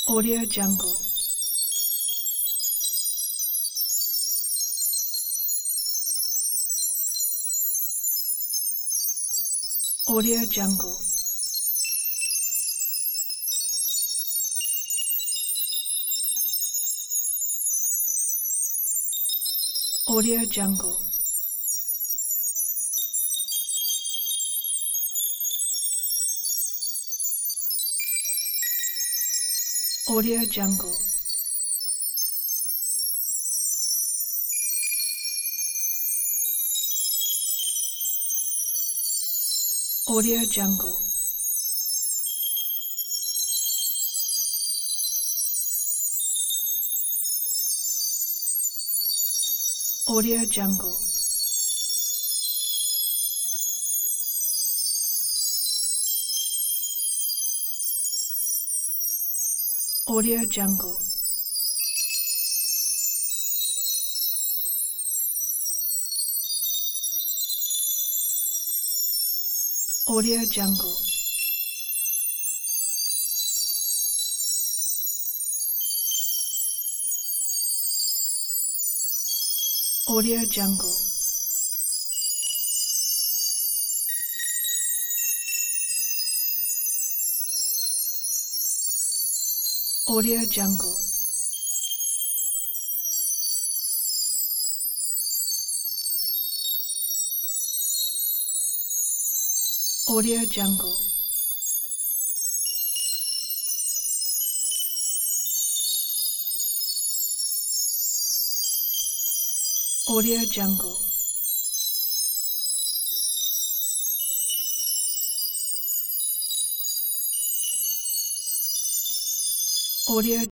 Audio Jungle. Audio Jungle. Audio Jungle. Audio Jungle. Audio Jungle. Audio Jungle. Audio Jungle. Audio Jungle. Audio Jungle. Audio Jungle. Audio Jungle. Audio Jungle. Audio